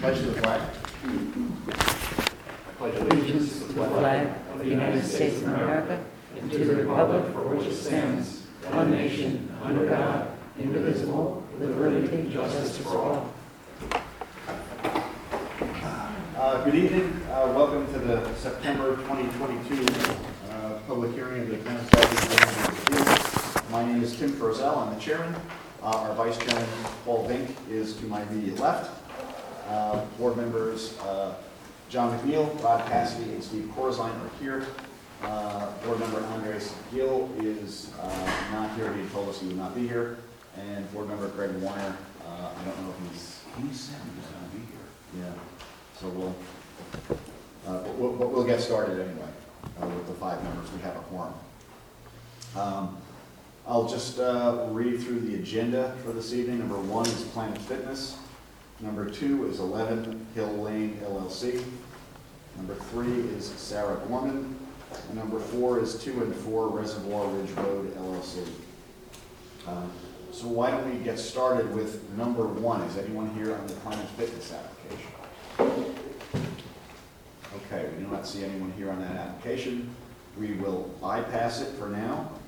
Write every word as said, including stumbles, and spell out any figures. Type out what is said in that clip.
Pledge to the flag. I pledge allegiance to the flag of the United States of America and to the republic for which it stands, one nation, under God, indivisible, with liberty and justice for all. Uh, good evening. Uh, welcome to the September twenty twenty-two uh, public hearing of the Town of Southeast. My name is Tim Frozel. I'm the chairman. Uh, our vice chairman, Paul Vink, is to my immediate left. Uh, board members uh, John McNeil, Rod Cassidy, and Steve Corzine are here. Uh, board member Andres Gill is uh, not here. He told us he would not be here. And board member Greg Warner, uh, I don't know if he's... He said he was going to be here. Yeah. So we'll, uh, we'll, we'll we'll get started anyway uh, with the five members. We have a quorum. Um, I'll just uh, read through the agenda for this evening. Number one is Planet Fitness. Number two is eleven Hill Lane L L C. Number three is Sarah Gorman. And number four is two and four Reservoir Ridge Road L L C. Um, so why don't we get started with number one? Is anyone here on the Planet Fitness application? Okay, we do not see anyone here on that application. We will bypass it for now